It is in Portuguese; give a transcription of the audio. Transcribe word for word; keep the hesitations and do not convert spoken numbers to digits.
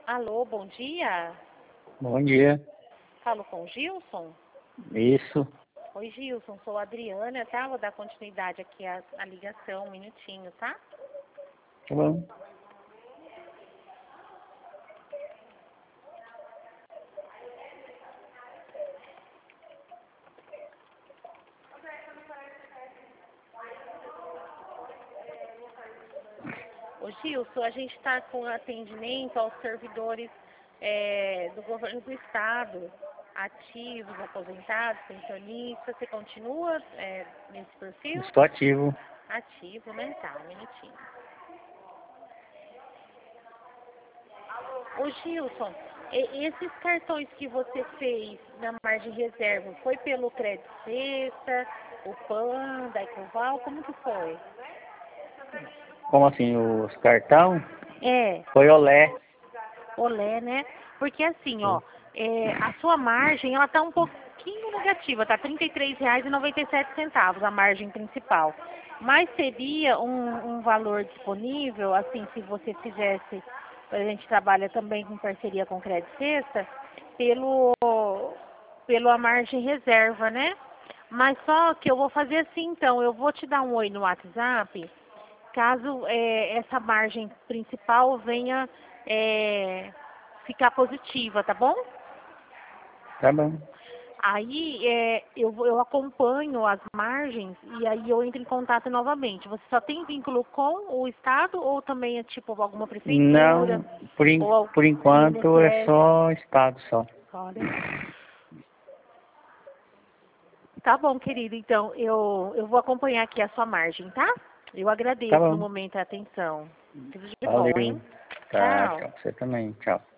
Alô, bom dia. Bom dia. Falo com o Gilson? Isso. Oi, Gilson, sou a Adriana, tá? Vou dar continuidade aqui à, à ligação, um minutinho, tá? Tá bom. Ô, Gilson, a gente está com atendimento aos servidores é, do governo do estado, ativos, aposentados, pensionistas. Você continua é, nesse perfil? Estou ativo. Ativo, né? Tá, um minutinho. Ô, Gilson, e- esses cartões que você fez na margem reserva, foi pelo Crédito Sexta, o Panda, Ecoval, como que foi? Como assim, os cartão? É, Foi Olé. Olé, né? Porque assim, ó, é, a sua margem, ela tá um pouquinho negativa, tá trinta e três reais e noventa e sete centavos a margem principal. Mas seria um, um valor disponível, assim, se você fizesse, a gente trabalha também com parceria com o Crédito Sexta, pelo, pelo a margem reserva, né? Mas só que eu vou fazer assim, então, eu vou te dar um oi no WhatsApp, caso é, essa margem principal venha é, ficar positiva, tá bom? Tá bom. Aí é, eu, vou- eu acompanho as margens e aí eu entro em contato novamente. Você só tem vínculo com o Estado ou também é tipo alguma prefeitura Não, por, en- ou por enquanto é I N S S? só estado só. Olha. Tá bom, querido. Então eu, eu vou acompanhar aqui a sua margem, tá? Eu Tá agradeço no bom. momento a atenção. Tudo de bom, Valeu. hein? Tá, Tchau. tchau. Você também. Tchau.